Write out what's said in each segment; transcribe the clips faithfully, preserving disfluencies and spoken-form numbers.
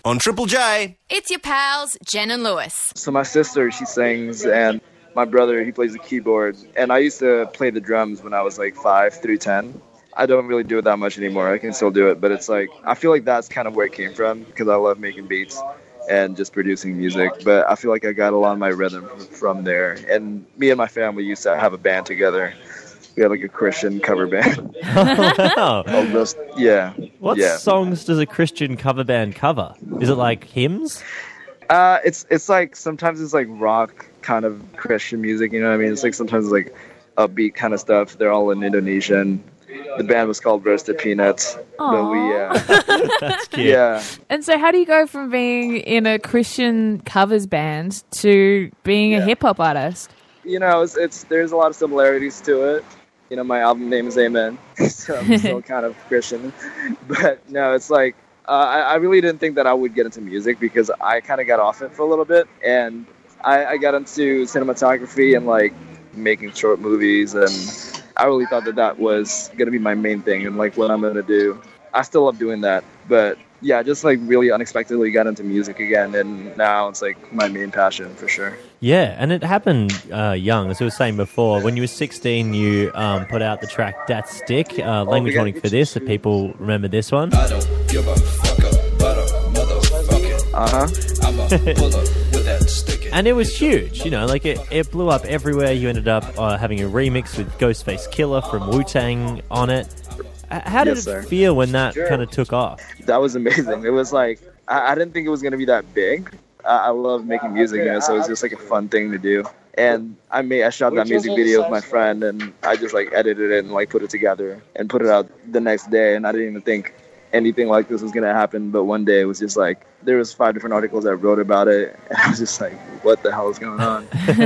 On Triple J. It's your pals, Jen and Lewis. So my sister, she sings, and my brother, he plays the keyboard. And I used to play the drums when I was like five through ten. I don't really do it that much anymore. I can still do it, but it's like, I feel like that's kind of where it came from, because I love making beats and just producing music. But I feel like I got a lot of my rhythm from there. And me and my family used to have a band together. We had like a Christian cover band. Oh, wow. Oh, those, yeah. What yeah. songs does a Christian cover band cover? Is it like hymns? Uh, it's it's like, sometimes it's like rock kind of Christian music, you know what I mean? It's like sometimes it's like upbeat kind of stuff. They're all in Indonesian. The band was called Roasted Peanuts. Aww. But we, uh, That's cute. yeah. And so how do you go from being in a Christian covers band to being a Yeah. hip-hop artist? You know, it's, it's there's a lot of similarities to it. You know, my album name is Amen, so I'm still kind of Christian. But no, it's like, uh, I, I really didn't think that I would get into music because I kind of got off it for a little bit. And I, I got into cinematography and like making short movies. And I really thought that that was going to be my main thing and like what I'm going to do. I still love doing that. But yeah, just like really unexpectedly got into music again. And now it's like my main passion for sure. Yeah, and it happened uh, young, as I was saying before. When you were sixteen, you um, put out the track Dat Stick, uh, language yeah. warning for this, if people remember this one. I don't give a fuck about a motherfucking. Uh-huh. I'm a pull up with that stick. And it was huge, you know, like it, it blew up everywhere. You ended up uh, having a remix with Ghostface Killah from Wu-Tang on it. Uh, How did Yes, it sir. feel when that kind of took off? That was amazing. It was like, I, I didn't think it was going to be that big. I, I love making music, you know, so it was just like a fun thing to do. And I made, I shot that music video with my friend, and I just like edited it and like put it together and put it out the next day. And I didn't even think anything like this was going to happen. But one day it was just like, there was five different articles that wrote about it. And I was just like, what the hell is going on?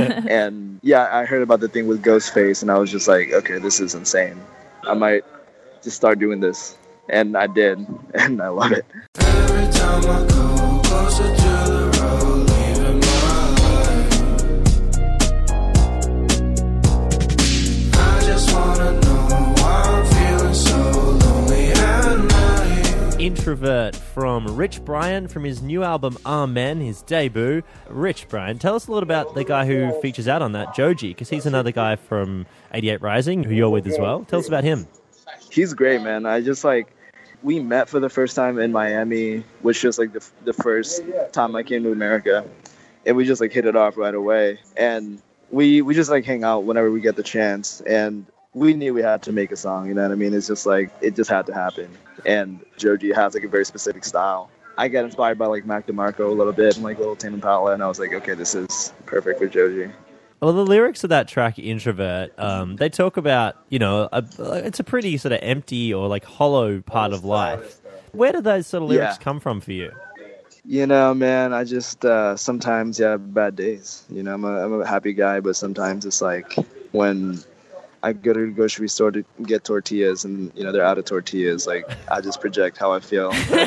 And yeah, I heard about the thing with Ghostface, and I was just like, okay, this is insane. I might just start doing this. And I did, and I love it. Every time I go closer to the road, leaving my life, I just wanna know why I'm feeling so lonely at night. Introvert from Rich Brian from his new album Amen, his debut. Rich Brian, tell us a little about the guy who features out on that, Joji, because he's another guy from eighty-eight Rising, who you're with as well. Tell us about him. He's great, man. I just like, we met for the first time in Miami, which was like the the first time I came to America, and we just like hit it off right away. And we we just like hang out whenever we get the chance. And we knew we had to make a song. You know what I mean? It's just like it just had to happen. And Joji has like a very specific style. I got inspired by like Mac DeMarco a little bit and like Lil Tame Impala, and I was like, okay, this is perfect for Joji. Well, the lyrics of that track, Introvert, um, they talk about, you know, a, it's a pretty sort of empty or like hollow part of life. Where do those sort of lyrics Yeah. come from for you? You know, man, I just uh, sometimes yeah, have bad days. You know, I'm a, I'm a happy guy, but sometimes it's like when I go to the grocery store to get tortillas and, you know, they're out of tortillas, like I just project how I feel.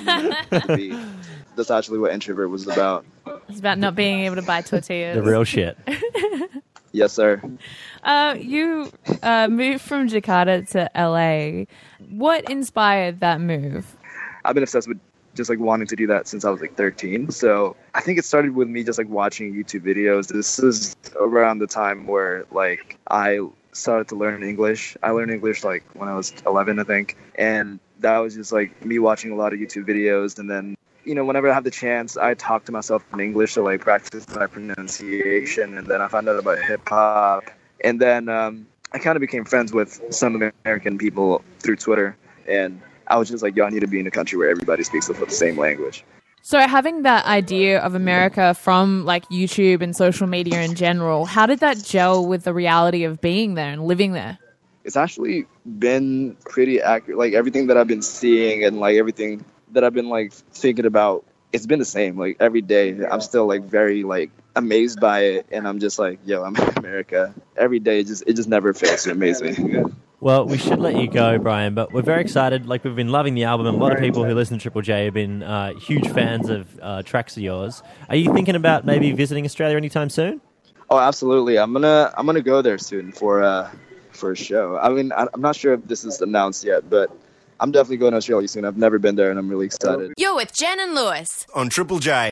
That's actually what Introvert was about. It's about not being able to buy tortillas. The real shit. Yes, sir. Uh, you uh, moved from Jakarta to L A. What inspired that move? I've been obsessed with just like wanting to do that since I was like thirteen. So I think it started with me just like watching YouTube videos. This is around the time where like I started to learn English. I learned English like when I was eleven, I think. And that was just like me watching a lot of YouTube videos. And then, you know, whenever I have the chance, I talk to myself in English to like practice my pronunciation. And then I found out about hip hop. And then um, I kind of became friends with some American people through Twitter. And I was just like, yo, I need to be in a country where everybody speaks the same language. So having that idea of America from like YouTube and social media in general, how did that gel with the reality of being there and living there? It's actually been pretty accurate. Like everything that I've been seeing and like everything that I've been like thinking about, it's been the same. Like every day I'm still like very like amazed by it. And I'm just like, yo, I'm in America. Every day it just, it just never fails to amaze me. Well, we should let you go, Brian, but we're very excited. Like, we've been loving the album, and a lot of people who listen to Triple J have been uh, huge fans of uh, tracks of yours. Are you thinking about maybe visiting Australia anytime soon? Oh, absolutely. I'm gonna I'm gonna go there soon for uh for a show. I mean, I, I'm not sure if this is announced yet, but I'm definitely going to Australia soon. I've never been there, and I'm really excited. You're with Jen and Lewis. On Triple J.